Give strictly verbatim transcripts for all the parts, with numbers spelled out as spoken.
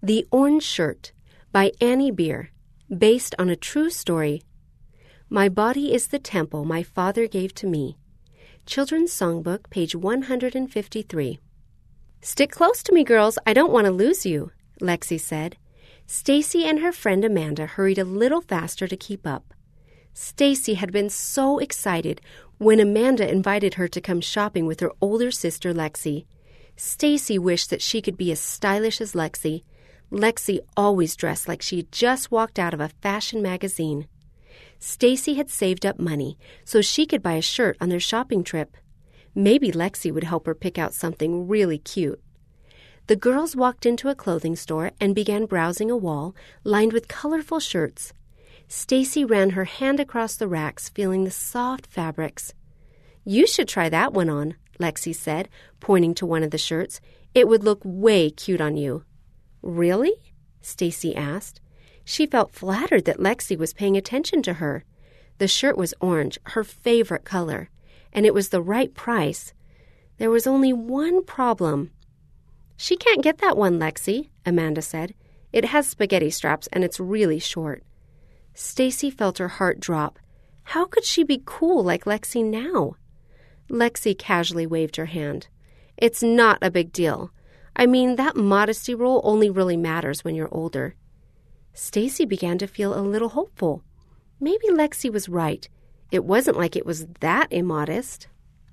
The Orange Shirt by Annie Beer, based on a true story. My body is the temple my Father gave to me. Children's Songbook, page one hundred fifty-three. Stick close to me, girls. I don't want to lose you, Lexi said. Stacy and her friend Amanda hurried a little faster to keep up. Stacy had been so excited when Amanda invited her to come shopping with her older sister Lexi. Stacy wished that she could be as stylish as Lexi. Lexi always dressed like she had just walked out of a fashion magazine. Stacy had saved up money so she could buy a shirt on their shopping trip. Maybe Lexi would help her pick out something really cute. The girls walked into a clothing store and began browsing a wall lined with colorful shirts. Stacy ran her hand across the racks, feeling the soft fabrics. You should try that one on, Lexi said, pointing to one of the shirts. It would look way cute on you. Really? Stacy asked. She felt flattered that Lexi was paying attention to her. The shirt was orange, her favorite color, and it was the right price. There was only one problem. She can't get that one, Lexi, Amanda said. It has spaghetti straps and it's really short. Stacy felt her heart drop. How could she be cool like Lexi now? Lexi casually waved her hand. It's not a big deal. I mean, that modesty rule only really matters when you're older. Stacy began to feel a little hopeful. Maybe Lexi was right. It wasn't like it was that immodest.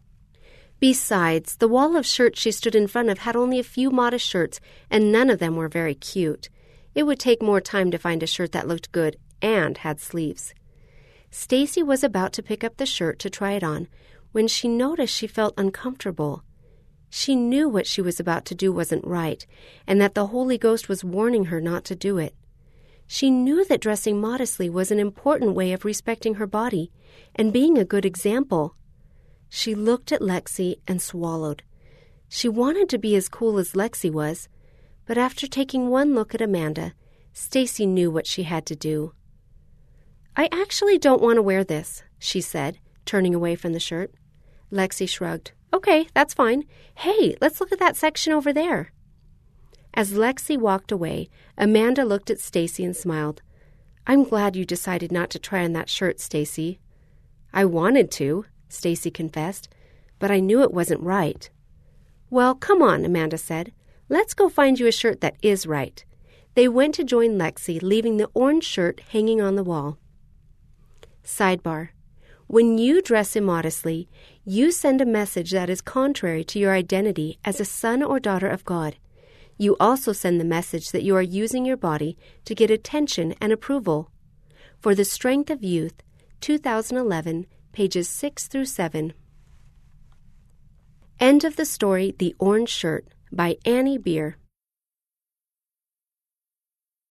Besides, the wall of shirts she stood in front of had only a few modest shirts, and none of them were very cute. It would take more time to find a shirt that looked good and had sleeves. Stacy was about to pick up the shirt to try it on when she noticed she felt uncomfortable. She knew what she was about to do wasn't right, and that the Holy Ghost was warning her not to do it. She knew that dressing modestly was an important way of respecting her body and being a good example. She looked at Lexi and swallowed. She wanted to be as cool as Lexi was, but after taking one look at Amanda, Stacy knew what she had to do. I actually don't want to wear this, she said, turning away from the shirt. Lexi shrugged. Okay, that's fine. Hey, let's look at that section over there. As Lexi walked away, Amanda looked at Stacy and smiled. I'm glad you decided not to try on that shirt, Stacy. I wanted to, Stacy confessed, but I knew it wasn't right. Well, come on, Amanda said. Let's go find you a shirt that is right. They went to join Lexi, leaving the orange shirt hanging on the wall. Sidebar. When you dress immodestly, you send a message that is contrary to your identity as a son or daughter of God. You also send the message that you are using your body to get attention and approval. For the Strength of Youth, two thousand eleven, pages six through seven. End of the story, The Orange Shirt, by Annie Beer.